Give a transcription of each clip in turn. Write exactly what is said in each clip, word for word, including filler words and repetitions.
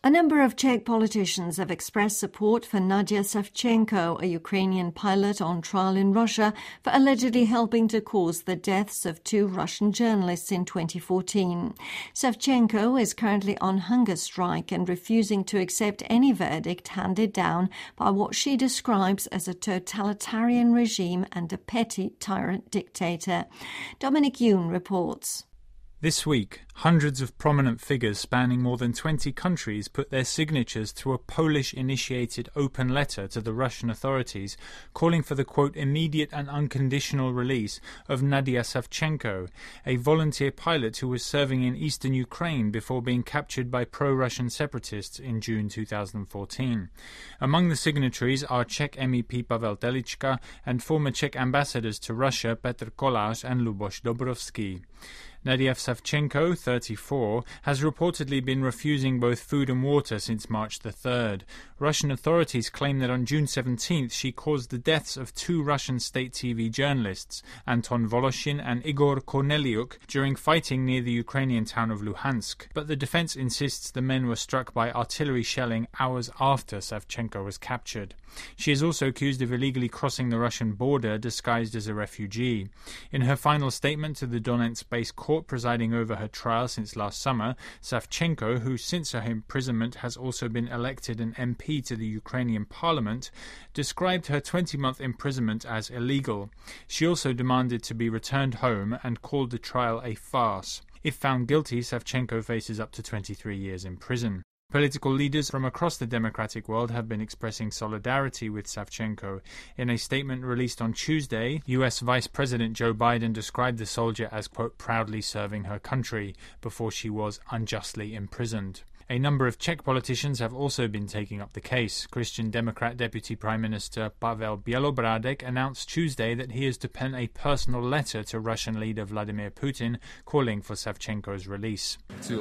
A number of Czech politicians have expressed support for Nadia Savchenko, a Ukrainian pilot on trial in Russia for allegedly helping to cause the deaths of two Russian journalists in twenty fourteen. Savchenko is currently on hunger strike and refusing to accept any verdict handed down by what she describes as a totalitarian regime and a petty tyrant dictator. Dominic Yoon reports. This week, hundreds of prominent figures spanning more than twenty countries put their signatures to a Polish-initiated open letter to the Russian authorities calling for the, quote, immediate and unconditional release of Nadia Savchenko, a volunteer pilot who was serving in eastern Ukraine before being captured by pro-Russian separatists in June two thousand fourteen. Among the signatories are Czech M E P Pavel Telička and former Czech ambassadors to Russia Petr Kolář and Luboš Dobrovský. Nadia Savchenko, thirty-four, has reportedly been refusing both food and water since March the third. Russian authorities claim that on June seventeenth she caused the deaths of two Russian state T V journalists, Anton Voloshin and Igor Korneliuk, during fighting near the Ukrainian town of Luhansk. But the defense insists the men were struck by artillery shelling hours after Savchenko was captured. She is also accused of illegally crossing the Russian border disguised as a refugee. In her final statement to the Donetsk-based court presiding over her trial since last summer, Savchenko, who since her imprisonment has also been elected an M P to the Ukrainian parliament, described her twenty-month imprisonment as illegal. She also demanded to be returned home and called the trial a farce. If found guilty, Savchenko faces up to twenty-three years in prison. Political leaders from across the democratic world have been expressing solidarity with Savchenko. In a statement released on Tuesday, U S Vice President Joe Biden described the soldier as, quote, proudly serving her country before she was unjustly imprisoned. A number of Czech politicians have also been taking up the case. Christian Democrat Deputy Prime Minister Pavel Bělobrádek announced Tuesday that he is to pen a personal letter to Russian leader Vladimir Putin calling for Savchenko's release.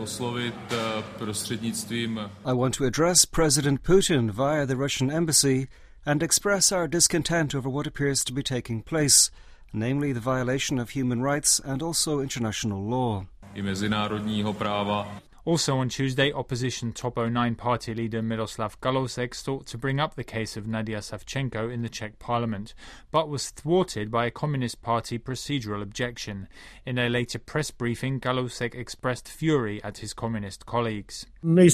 I want to address President Putin via the Russian embassy and express our discontent over what appears to be taking place, namely the violation of human rights and also international law. Also on Tuesday, opposition Top oh nine party leader Miroslav Kalousek sought to bring up the case of Nadia Savchenko in the Czech parliament, but was thwarted by a Communist Party procedural objection. In a later press briefing, Kalousek expressed fury at his communist colleagues. We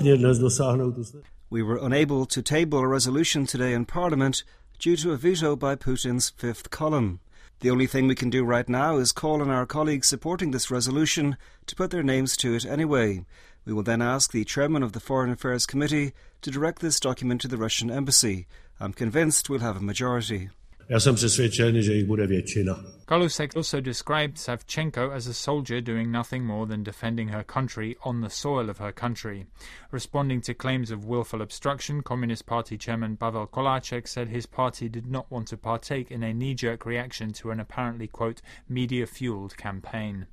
were unable to table a resolution today in Parliament due to a veto by Putin's fifth column. The only thing we can do right now is call on our colleagues supporting this resolution to put their names to it anyway. We will then ask the chairman of the Foreign Affairs Committee to direct this document to the Russian embassy. I'm convinced we'll have a majority. Kalousek also described Savchenko as a soldier doing nothing more than defending her country on the soil of her country. Responding to claims of willful obstruction, Communist Party chairman Pavel Koláček said his party did not want to partake in a knee-jerk reaction to an apparently, quote, media-fueled campaign.